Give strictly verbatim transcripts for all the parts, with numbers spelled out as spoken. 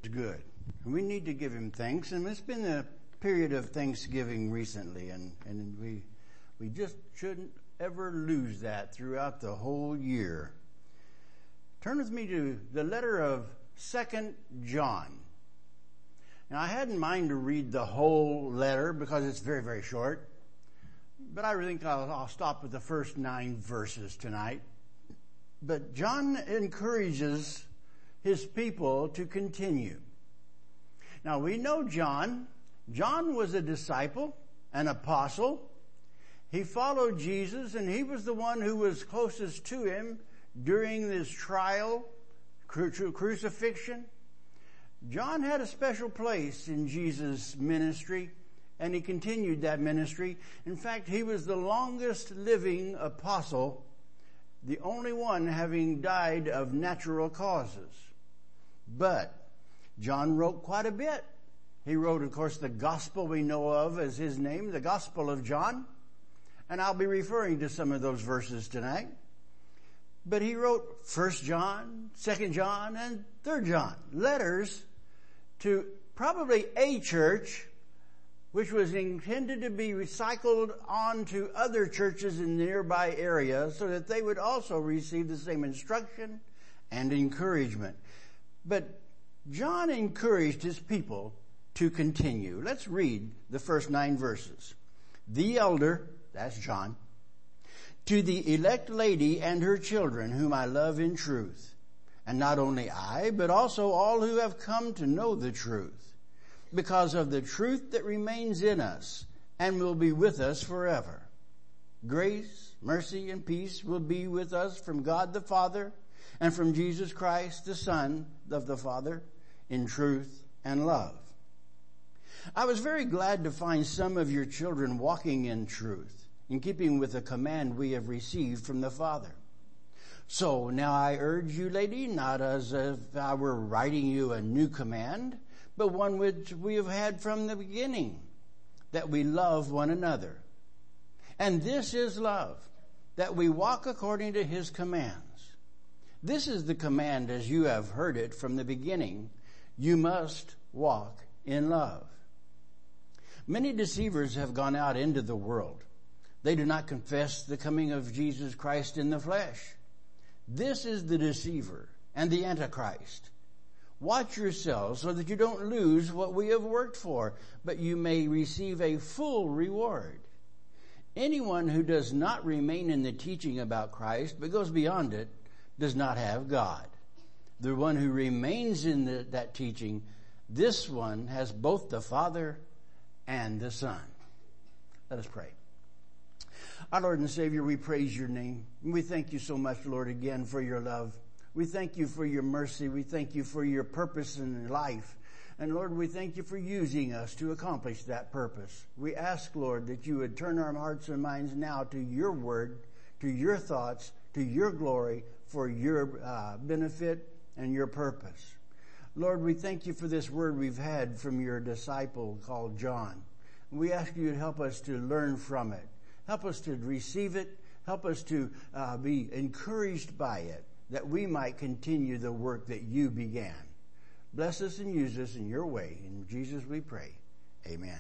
good. We need to give him thanks, and it's been a period of Thanksgiving recently, and, and we we just shouldn't ever lose that throughout the whole year. Turn with me to the letter of Second John. Now, I had in mind to read the whole letter because it's very, very short, but I think I'll, I'll stop at the first nine verses tonight. But John encourages his people to continue. Now, we know John. John was a disciple, an apostle. He followed Jesus, and he was the one who was closest to him during this trial, cru- crucifixion. John had a special place in Jesus' ministry, and he continued that ministry. In fact, he was the longest living apostle, the only one having died of natural causes. But John wrote quite a bit. He wrote, of course, the gospel we know of as his name, the Gospel of John. And I'll be referring to some of those verses tonight. But he wrote First John, Second John, and Third John, letters to probably a church, which was intended to be recycled onto other churches in the nearby area so that they would also receive the same instruction and encouragement. But John encouraged his people to continue. Let's read the first nine verses. The elder, that's John, to the elect lady and her children, whom I love in truth, and not only I, but also all who have come to know the truth, because of the truth that remains in us and will be with us forever. Grace, mercy, and peace will be with us from God the Father and from Jesus Christ, the Son of the Father, in truth and love. I was very glad to find some of your children walking in truth, in keeping with the command we have received from the Father. So now I urge you, lady, not as if I were writing you a new command, but one which we have had from the beginning, that we love one another. And this is love, that we walk according to his commands. This is the command as you have heard it from the beginning. You must walk in love. Many deceivers have gone out into the world. They do not confess the coming of Jesus Christ in the flesh. This is the deceiver and the Antichrist. Watch yourselves so that you don't lose what we have worked for, but you may receive a full reward. Anyone who does not remain in the teaching about Christ, but goes beyond it, does not have God. The one who remains in the, that teaching, this one has both the Father and the Son. Let us pray. Our Lord and Savior, we praise your name. We thank you so much, Lord, again for your love. We thank you for your mercy. We thank you for your purpose in life. And Lord, we thank you for using us to accomplish that purpose. We ask, Lord, that you would turn our hearts and minds now to your word, to your thoughts, to your glory, for your uh, benefit and your purpose. Lord, we thank you for this word we've had from your disciple called John. We ask you to help us to learn from it. Help us to receive it. Help us to uh, be encouraged by it, that we might continue the work that you began. Bless us and use us in your way. In Jesus we pray. Amen.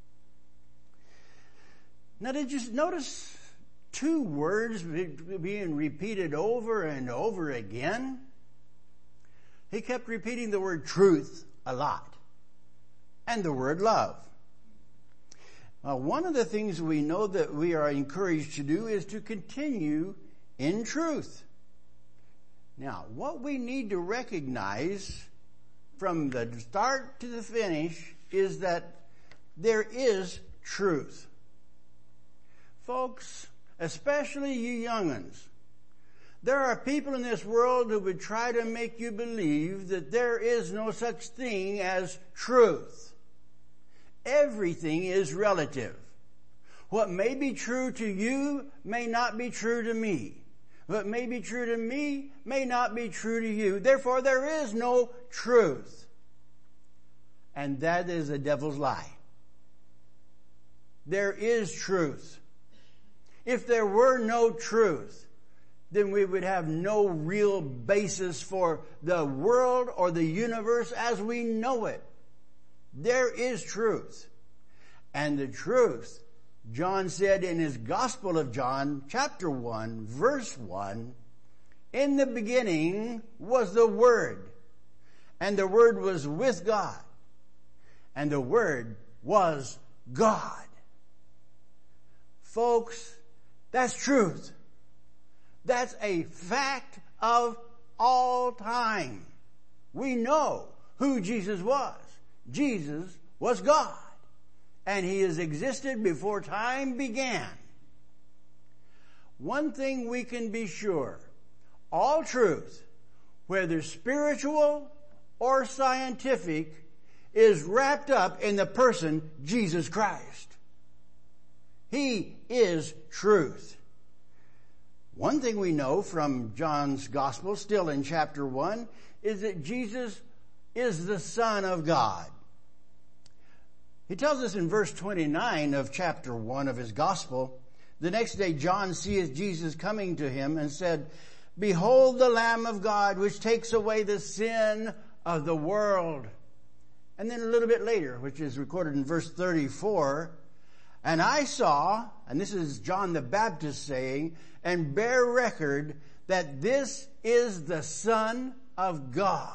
Now, did you notice two words being repeated over and over again? He kept repeating the word truth a lot, and the word love. Well, one of the things we know that we are encouraged to do is to continue in truth. Now, what we need to recognize from the start to the finish is that there is truth. Folks, especially you young'uns, there are people in this world who would try to make you believe that there is no such thing as truth. Everything is relative. What may be true to you may not be true to me. What may be true to me may not be true to you. Therefore, there is no truth. And that is the devil's lie. There is truth. If there were no truth, then we would have no real basis for the world or the universe as we know it. There is truth. And the truth, John said in his Gospel of John, chapter one, verse one, in the beginning was the Word, and the Word was with God, and the Word was God. Folks, that's truth. That's a fact of all time. We know who Jesus was. Jesus was God, and He has existed before time began. One thing we can be sure, all truth, whether spiritual or scientific, is wrapped up in the person Jesus Christ. He is truth. One thing we know from John's Gospel, still in chapter one, is that Jesus is the Son of God. He tells us in verse twenty-nine of chapter one of his Gospel, the next day John seeth Jesus coming to him and said, Behold the Lamb of God, which takes away the sin of the world. And then a little bit later, which is recorded in verse thirty-four, and I saw, and this is John the Baptist saying, and bear record that this is the Son of God.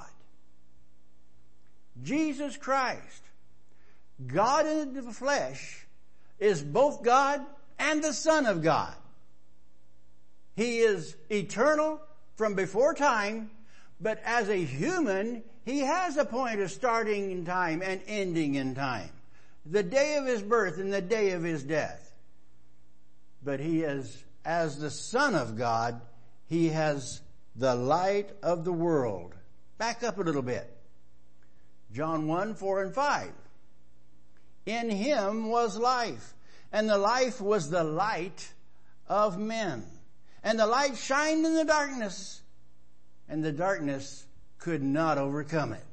Jesus Christ, God in the flesh, is both God and the Son of God. He is eternal from before time, but as a human, He has a point of starting in time and ending in time. The day of His birth and the day of His death. But He is, as the Son of God, He has the light of the world. Back up a little bit. John one, four and five. In Him was life, and the life was the light of men. And the light shined in the darkness, and the darkness could not overcome it.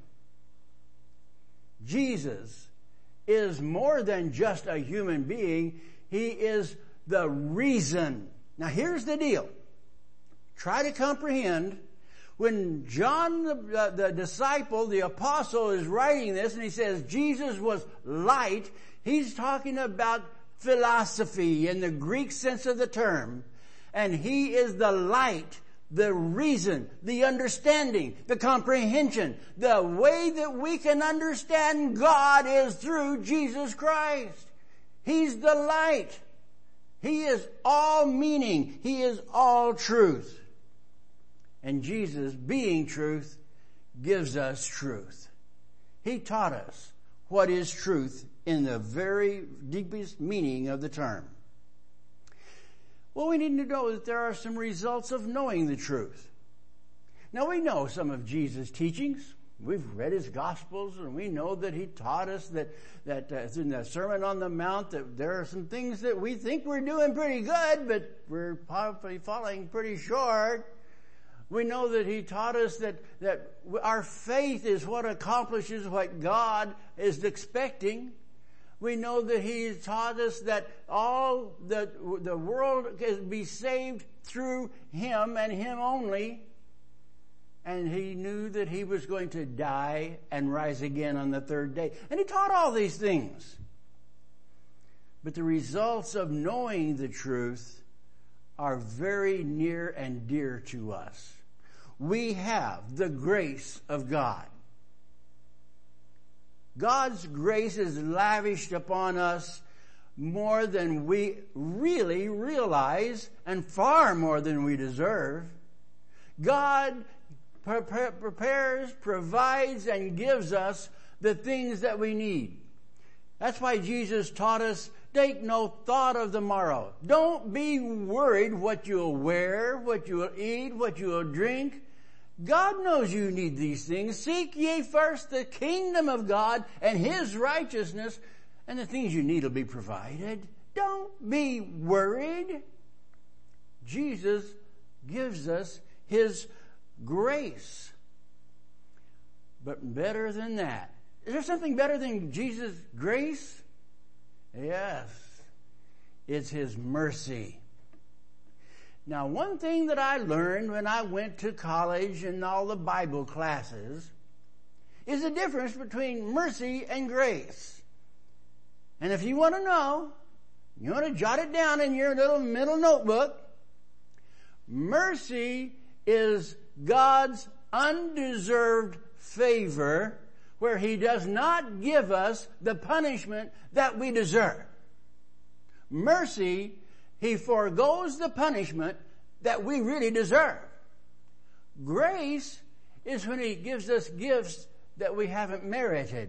Jesus is more than just a human being. He is the reason. Now here's the deal. Try to comprehend. When John, the, the disciple, the apostle, is writing this and he says Jesus was light, he's talking about philosophy in the Greek sense of the term. And He is the light, the reason, the understanding, the comprehension. The way that we can understand God is through Jesus Christ. He's the light. He is all meaning. He is all truth. And Jesus, being truth, gives us truth. He taught us what is truth in the very deepest meaning of the term. Well, we need to know that there are some results of knowing the truth. Now, we know some of Jesus' teachings. We've read His Gospels, and we know that He taught us that, that uh, in the Sermon on the Mount, that there are some things that we think we're doing pretty good, but we're probably falling pretty short. We know that He taught us that, that our faith is what accomplishes what God is expecting. We know that He taught us that all the, the world can be saved through Him and Him only. And He knew that He was going to die and rise again on the third day. And He taught all these things. But the results of knowing the truth are very near and dear to us. We have the grace of God. God's grace is lavished upon us more than we really realize and far more than we deserve. God prepares, provides, and gives us the things that we need. That's why Jesus taught us, take no thought of the morrow. Don't be worried what you'll wear, what you'll eat, what you'll drink. God knows you need these things. Seek ye first the kingdom of God and His righteousness, and the things you need will be provided. Don't be worried. Jesus gives us His grace. But better than that, is there something better than Jesus' grace? Yes. It's His mercy. Now, one thing that I learned when I went to college and all the Bible classes is the difference between mercy and grace. And if you want to know, you want to jot it down in your little middle notebook. Mercy is God's undeserved favor where He does not give us the punishment that we deserve. Mercy, He forgoes the punishment that we really deserve. Grace is when He gives us gifts that we haven't merited.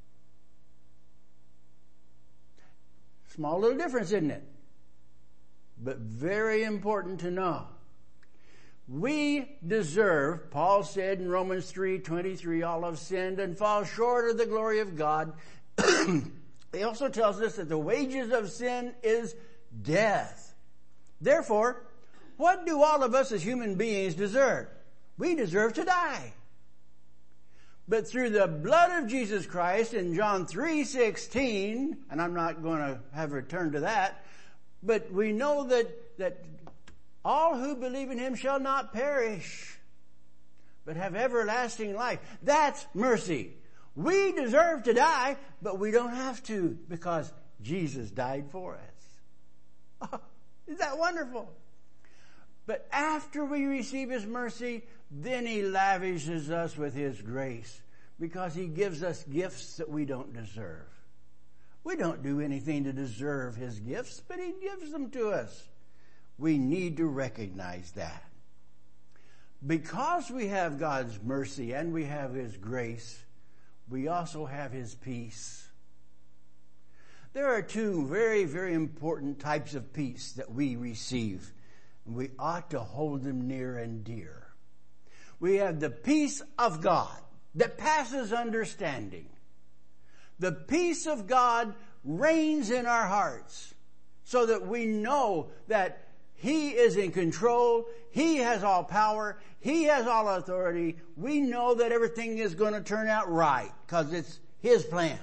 Small little difference, isn't it? But very important to know. We deserve, Paul said in Romans three twenty-three, all have sinned and fall short of the glory of God. He also tells us that the wages of sin is death. Therefore, what do all of us as human beings deserve? We deserve to die. But through the blood of Jesus Christ in John three sixteen, and I'm not going to have a return to that, but we know that, that all who believe in Him shall not perish, but have everlasting life. That's mercy. We deserve to die, but we don't have to because Jesus died for us. Oh, isn't that wonderful? But after we receive His mercy, then He lavishes us with His grace because He gives us gifts that we don't deserve. We don't do anything to deserve His gifts, but He gives them to us. We need to recognize that. Because we have God's mercy and we have His grace, we also have His peace. There are two very, very important types of peace that we receive. We ought to hold them near and dear. We have the peace of God that passes understanding. The peace of God reigns in our hearts so that we know that He is in control. He has all power. He has all authority. We know that everything is going to turn out right because it's His plan.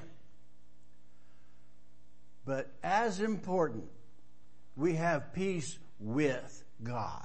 But as important, we have peace with God.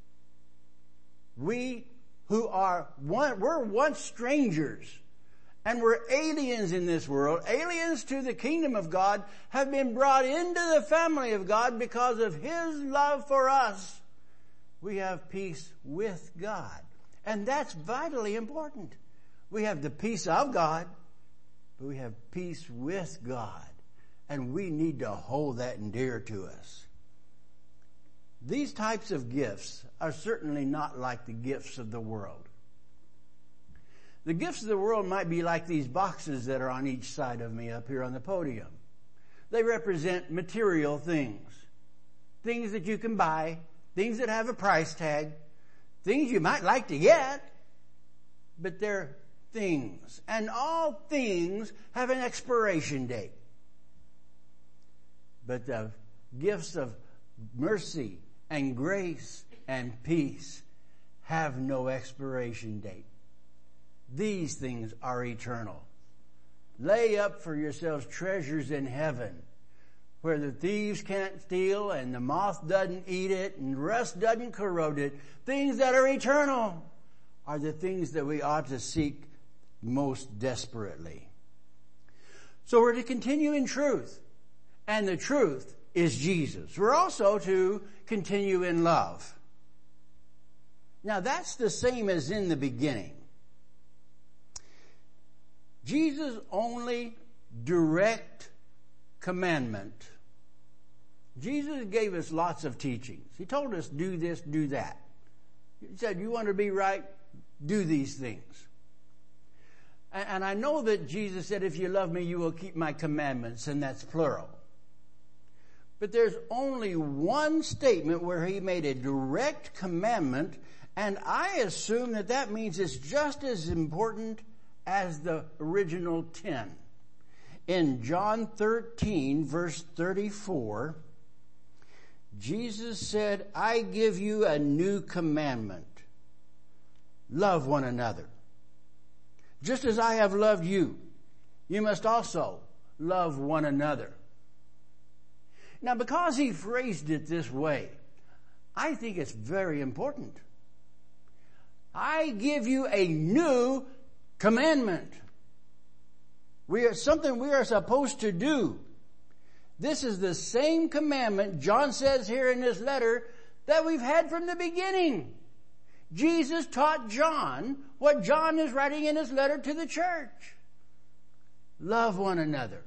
We who are one, we're once strangers and we're aliens in this world, aliens to the kingdom of God, have been brought into the family of God because of His love for us. We have peace with God. And that's vitally important. We have the peace of God, but we have peace with God. And we need to hold that dear to us. These types of gifts are certainly not like the gifts of the world. The gifts of the world might be like these boxes that are on each side of me up here on the podium. They represent material things. Things that you can buy, things that have a price tag, things you might like to get, but they're things. And all things have an expiration date. But the gifts of mercy and grace and peace have no expiration date. These things are eternal. Lay up for yourselves treasures in heaven where the thieves can't steal and the moth doesn't eat it and rust doesn't corrode it. Things that are eternal are the things that we ought to seek most desperately. So we're to continue in truth, and the truth is Jesus. We're also to continue in love. Now that's the same as in the beginning. Jesus' only direct commandment. Jesus gave us lots of teachings. He told us, do this, do that. He said, you want to be right? Do these things. And I know that Jesus said, if you love me, you will keep my commandments, and that's plural. But there's only one statement where He made a direct commandment, and I assume that that means it's just as important as the original ten. In John thirteen, verse thirty-four, Jesus said, I give you a new commandment. Love one another. Just as I have loved you, you must also love one another. Now, because He phrased it this way, I think it's very important. I give you a new commandment. We are something we are supposed to do. This is the same commandment John says here in this letter that we've had from the beginning. Jesus taught John what John is writing in his letter to the church. Love one another.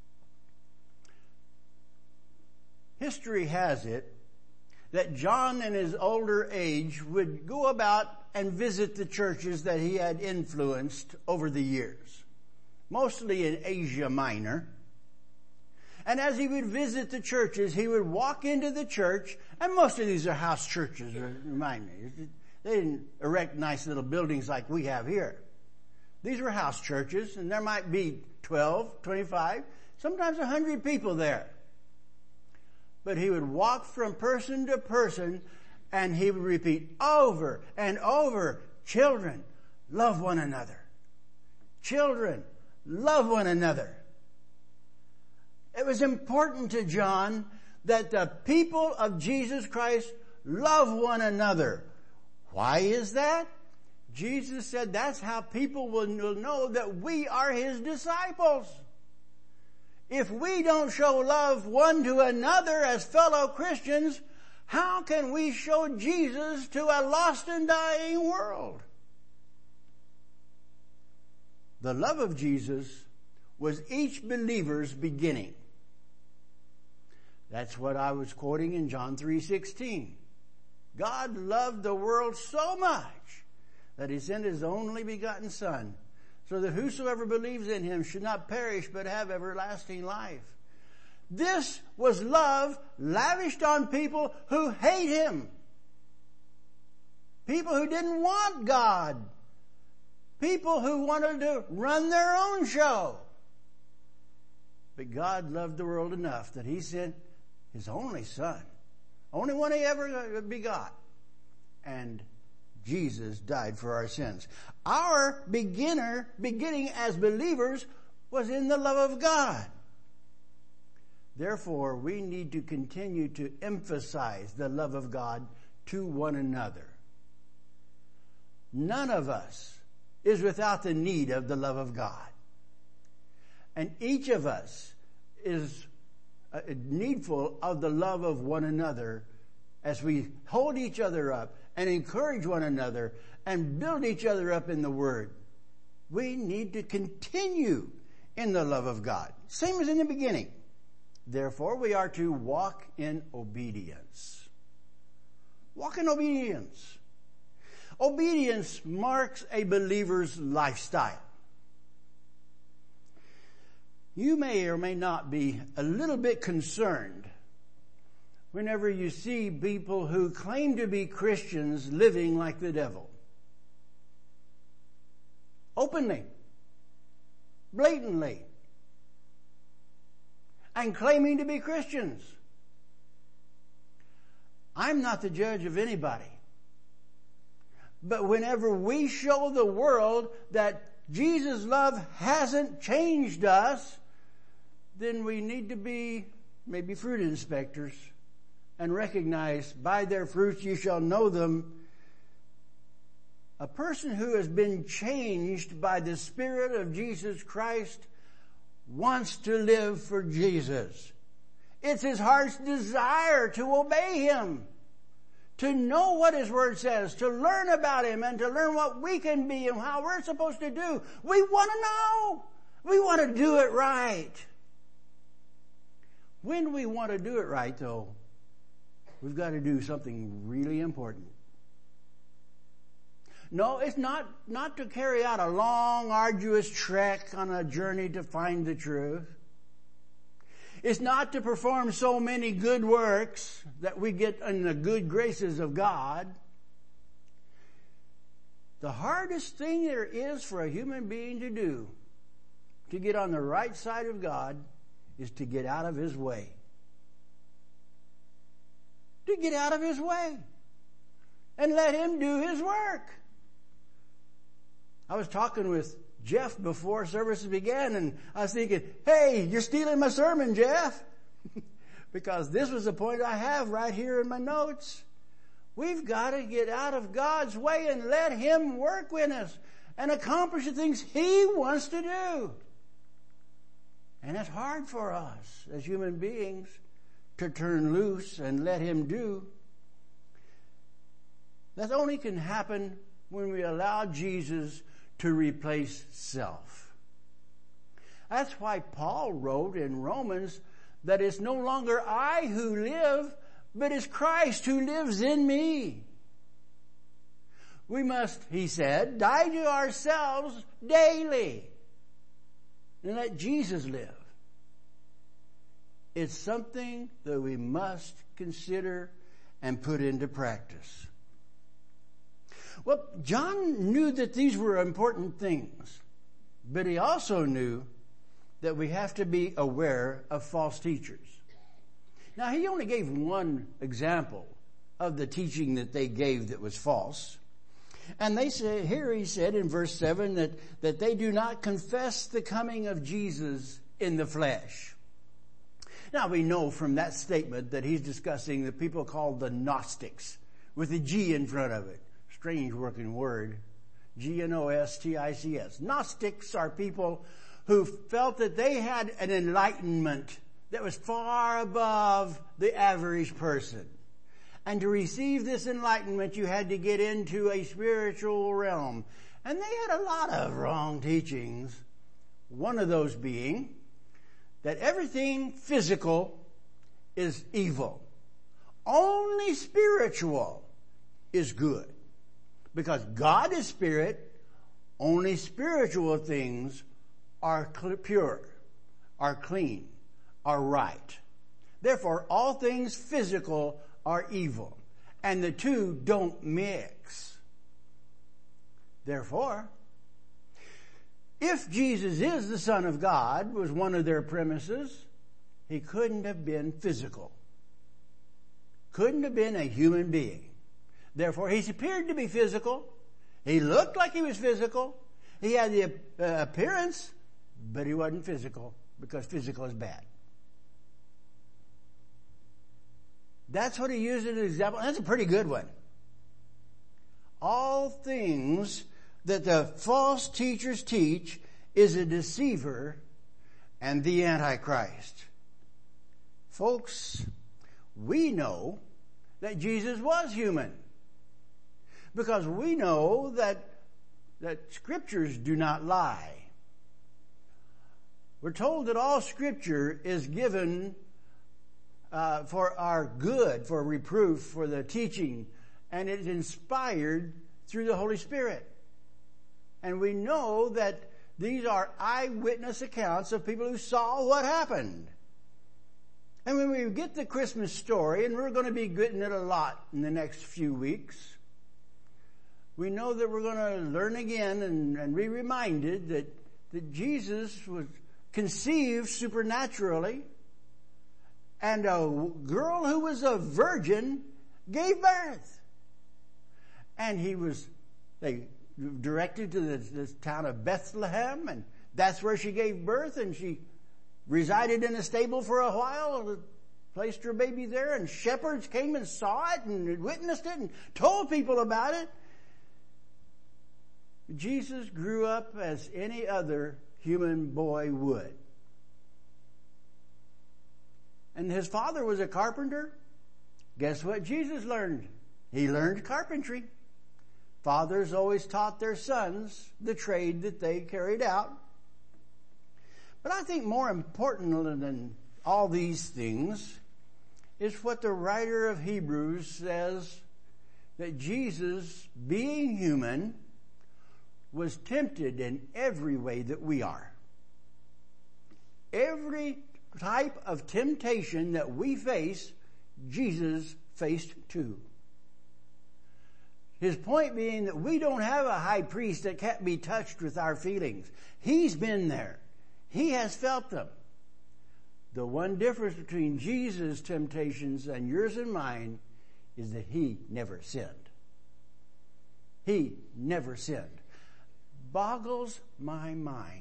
History has it that John in his older age would go about and visit the churches that he had influenced over the years, mostly in Asia Minor. And as he would visit the churches, he would walk into the church, and most of these are house churches, remind me. They didn't erect nice little buildings like we have here. These were house churches, and there might be twelve, twenty-five, sometimes one hundred people there. But he would walk from person to person, and he would repeat over and over, children, love one another. Children, love one another. It was important to John that the people of Jesus Christ love one another. Why is that? Jesus said that's how people will know that we are his disciples. If we don't show love one to another as fellow Christians, how can we show Jesus to a lost and dying world? The love of Jesus was each believer's beginning. That's what I was quoting in John three sixteen. God loved the world so much that he sent his only begotten Son, so that whosoever believes in him should not perish but have everlasting life. This was love lavished on people who hate him. People who didn't want God. People who wanted to run their own show. But God loved the world enough that he sent his only Son, only one he ever begot. And Jesus died for our sins. Our beginner, beginning as believers, was in the love of God. Therefore, we need to continue to emphasize the love of God to one another. None of us is without the need of the love of God. And each of us is needful of the love of one another as we hold each other up and encourage one another and build each other up in the Word. We need to continue in the love of God, same as in the beginning. Therefore, we are to walk in obedience. Walk in obedience. Obedience marks a believer's lifestyle. You may or may not be a little bit concerned whenever you see people who claim to be Christians living like the devil. Openly, blatantly, and claiming to be Christians. I'm not the judge of anybody. But whenever we show the world that Jesus' love hasn't changed us, then we need to be maybe fruit inspectors and recognize, by their fruits you shall know them. A person who has been changed by the Spirit of Jesus Christ wants to live for Jesus. It's his heart's desire to obey him, to know what his word says, to learn about him, and to learn what we can be and how we're supposed to do. We want to know. We want to do it right. When we want to do it right, though, we've got to do something really important. No, it's not, not to carry out a long, arduous trek on a journey to find the truth. It's not to perform so many good works that we get in the good graces of God. The hardest thing there is for a human being to do to get on the right side of God is to get out of his way. To get out of his way and let him do his work. I was talking with Jeff before services began, and I was thinking, hey, you're stealing my sermon, Jeff. Because this was the point I have right here in my notes. We've got to get out of God's way and let Him work with us and accomplish the things He wants to do. And it's hard for us as human beings to turn loose and let Him do. That only can happen when we allow Jesus to replace self. That's why Paul wrote in Romans that it's no longer I who live, but it's Christ who lives in me. We must, he said, die to ourselves daily and let Jesus live. It's something that we must consider and put into practice. Well, John knew that these were important things, but he also knew that we have to be aware of false teachers. Now, he only gave one example of the teaching that they gave that was false. And they say, here he said in verse seven that, that they do not confess the coming of Jesus in the flesh. Now, we know from that statement that he's discussing the people called the Gnostics with a G in front of it. Strange working word. G N O S T I C S. Gnostics are people who felt that they had an enlightenment that was far above the average person. And to receive this enlightenment, you had to get into a spiritual realm. And they had a lot of wrong teachings. One of those being that everything physical is evil. Only spiritual is good. Because God is spirit, only spiritual things are pure, are clean, are right. Therefore, all things physical are evil, and the two don't mix. Therefore, if Jesus is the Son of God, was one of their premises, He couldn't have been physical. Couldn't have been a human being. Therefore, He appeared to be physical. He looked like He was physical. He had the uh, appearance, but He wasn't physical, because physical is bad. That's what he used as an example. That's a pretty good one. All things that the false teachers teach is a deceiver and the Antichrist. Folks, we know that Jesus was human, because we know that, that scriptures do not lie. We're told that all scripture is given uh, for our good, for reproof, for the teaching, and it is inspired through the Holy Spirit. And we know that these are eyewitness accounts of people who saw what happened. And when we get the Christmas story, and we're going to be getting it a lot in the next few weeks, we know that we're going to learn again and, and be reminded that, that Jesus was conceived supernaturally, and a girl who was a virgin gave birth. And he was, they directed to this, this town of Bethlehem, and that's where she gave birth, and she resided in a stable for a while, and placed her baby there, and shepherds came and saw it and witnessed it and told people about it. Jesus grew up as any other human boy would. And his father was a carpenter. Guess what Jesus learned? He learned carpentry. Fathers always taught their sons the trade that they carried out. But I think more important than all these things is what the writer of Hebrews says, that Jesus, being human, was tempted in every way that we are. Every type of temptation that we face, Jesus faced too. His point being that we don't have a high priest that can't be touched with our feelings. He's been there. He has felt them. The one difference between Jesus' temptations and yours and mine is that He never sinned. He never sinned. Boggles my mind.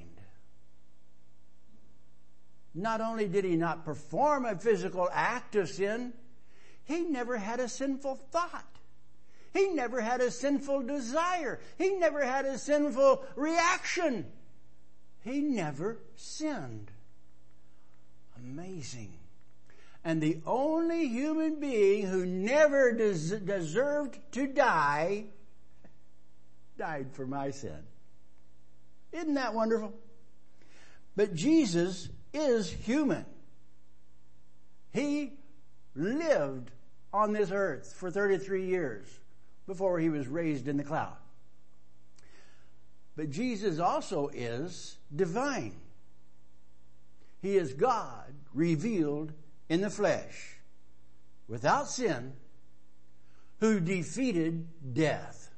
Not only did He not perform a physical act of sin, He never had a sinful thought. He never had a sinful desire. He never had a sinful reaction. He never sinned. Amazing. And the only human being who never des- deserved to die, died for my sin. Isn't that wonderful? But Jesus is human. He lived on this earth for thirty-three years before he was raised in the cloud. But Jesus also is divine. He is God revealed in the flesh, without sin, who defeated death.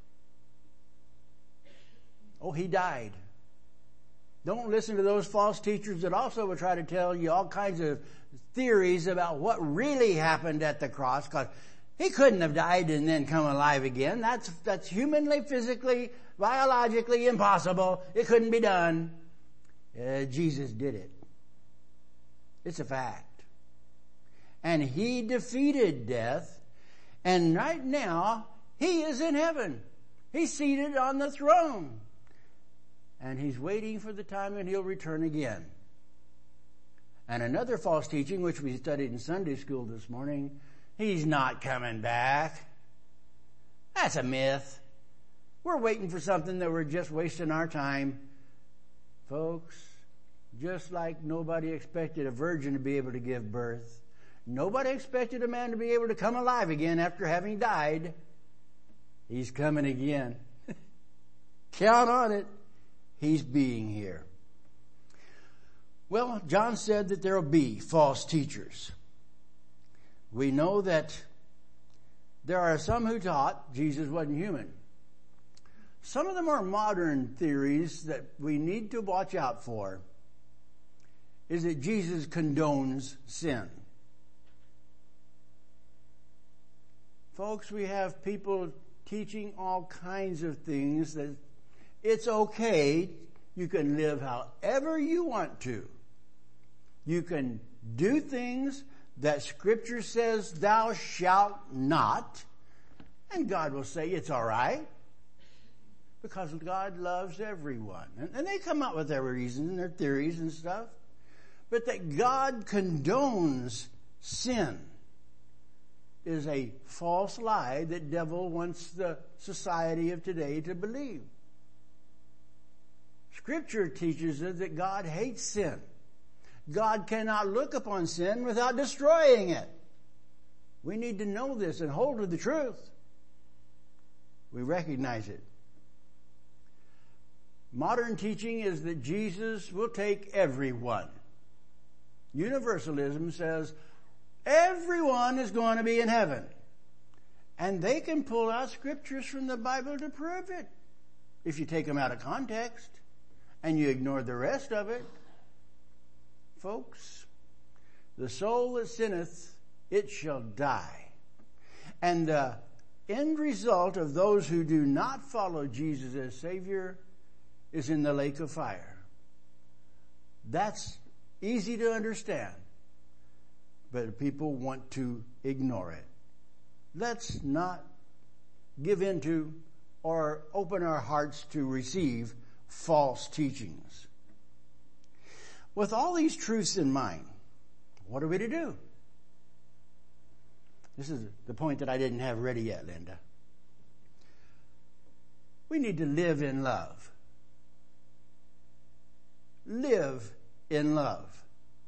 Oh, he died. Don't listen to those false teachers that also will try to tell you all kinds of theories about what really happened at the cross, because he couldn't have died and then come alive again. That's, that's humanly, physically, biologically impossible. It couldn't be done. Uh, Jesus did it. It's a fact. And he defeated death. And right now, he is in heaven. He's seated on the throne. And he's waiting for the time when he'll return again. And another false teaching, which we studied in Sunday school this morning, he's not coming back. That's a myth. We're waiting for something that we're just wasting our time. Folks, just like nobody expected a virgin to be able to give birth, nobody expected a man to be able to come alive again after having died. He's coming again. Count on it. He's being here. Well, John said that there will be false teachers. We know that there are some who taught Jesus wasn't human. Some of the more modern theories that we need to watch out for is that Jesus condones sin. Folks, we have people teaching all kinds of things that it's okay. You can live however you want to. You can do things that Scripture says thou shalt not, and God will say it's all right, because God loves everyone. And, and they come up with their reasons and their theories and stuff, but that God condones sin is a false lie that devil wants the society of today to believe. Scripture teaches us that God hates sin. God cannot look upon sin without destroying it. We need to know this and hold to the truth. We recognize it. Modern teaching is that Jesus will take everyone. Universalism says everyone is going to be in heaven. And they can pull out scriptures from the Bible to prove it, if you take them out of context and you ignore the rest of it. Folks, the soul that sinneth, it shall die. And the end result of those who do not follow Jesus as Savior is in the lake of fire. That's easy to understand, but people want to ignore it. Let's not give into or open our hearts to receive false teachings. With all these truths in mind, what are we to do? This is the point that I didn't have ready yet, Linda. We need to live in love. Live in love.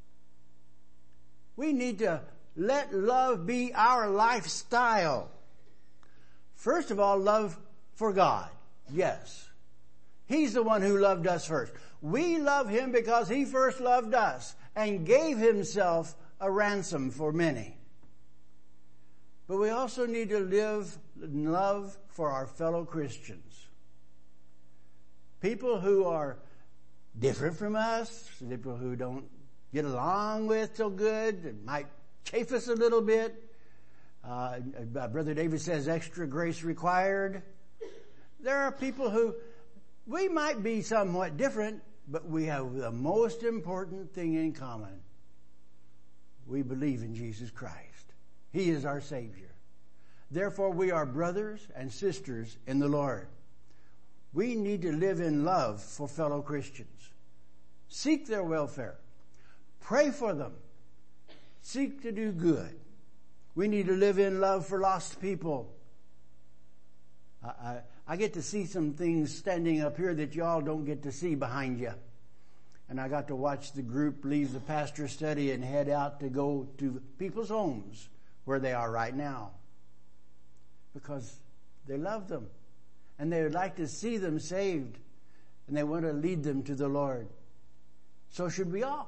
We need to let love be our lifestyle. First of all, love for God. Yes. He's the one who loved us first. We love Him because He first loved us and gave Himself a ransom for many. But we also need to live in love for our fellow Christians. People who are different from us, people who don't get along with so good, it might chafe us a little bit. Uh, Brother David says extra grace required. There are people who we might be somewhat different, but we have the most important thing in common. We believe in Jesus Christ. He is our Savior. Therefore, we are brothers and sisters in the Lord. We need to live in love for fellow Christians. Seek their welfare. Pray for them. Seek to do good. We need to live in love for lost people. I, I, I get to see some things standing up here that y'all don't get to see behind you. And I got to watch the group leave the pastor's study and head out to go to people's homes where they are right now. Because they love them. And they would like to see them saved. And they want to lead them to the Lord. So should we all.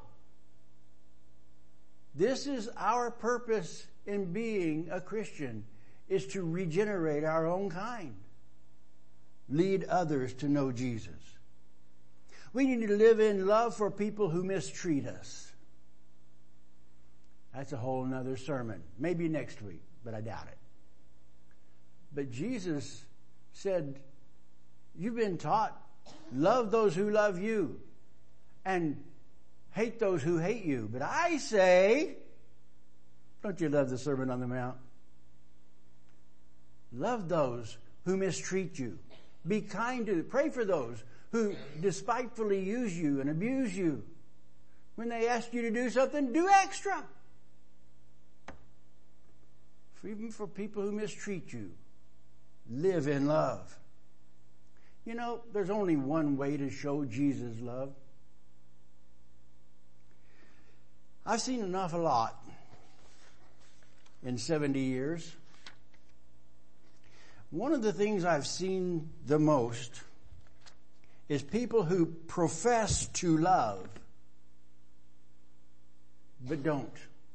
This is our purpose in being a Christian, is to regenerate our own kind. Lead others to know Jesus. We need to live in love for people who mistreat us. That's a whole nother sermon. Maybe next week, but I doubt it. But Jesus said, you've been taught, love those who love you and hate those who hate you. But I say, don't you love the Sermon on the Mount? Love those who mistreat you. Be kind to, pray for those who despitefully use you and abuse you. When they ask you to do something, do extra. For even for people who mistreat you, live in love. You know, there's only one way to show Jesus love. I've seen an awful lot in seventy years. One of the things I've seen the most is people who profess to love but don't.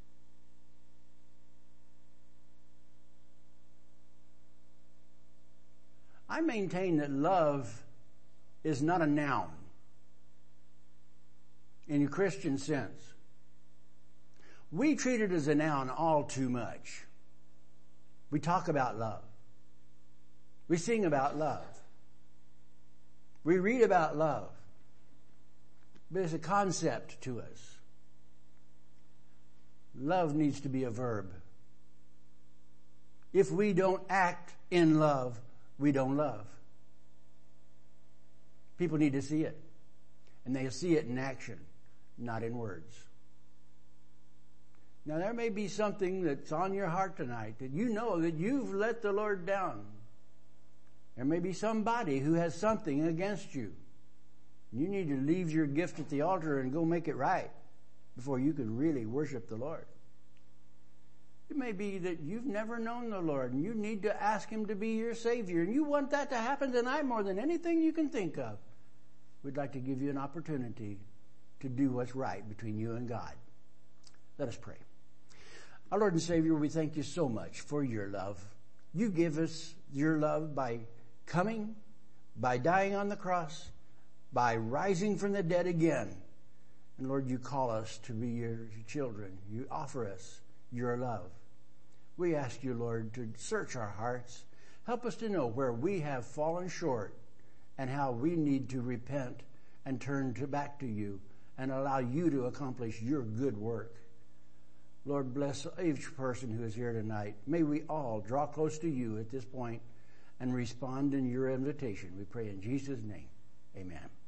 I maintain that love is not a noun in a Christian sense. We treat it as a noun all too much. We talk about love. We sing about love. We read about love. But it's a concept to us. Love needs to be a verb. If we don't act in love, we don't love. People need to see it. And they'll see it in action, not in words. Now there may be something that's on your heart tonight that you know that you've let the Lord down. There may be somebody who has something against you. You need to leave your gift at the altar and go make it right before you can really worship the Lord. It may be that you've never known the Lord and you need to ask Him to be your Savior, and you want that to happen tonight more than anything you can think of. We'd like to give you an opportunity to do what's right between you and God. Let us pray. Our Lord and Savior, we thank you so much for your love. You give us your love by coming, by dying on the cross, by rising from the dead again. And Lord, you call us to be your children. You offer us your love. We ask you, Lord, to search our hearts. Help us to know where we have fallen short and how we need to repent and turn to back to you and allow you to accomplish your good work. Lord, bless each person who is here tonight. May we all draw close to you at this point and respond in your invitation. We pray in Jesus' name. Amen.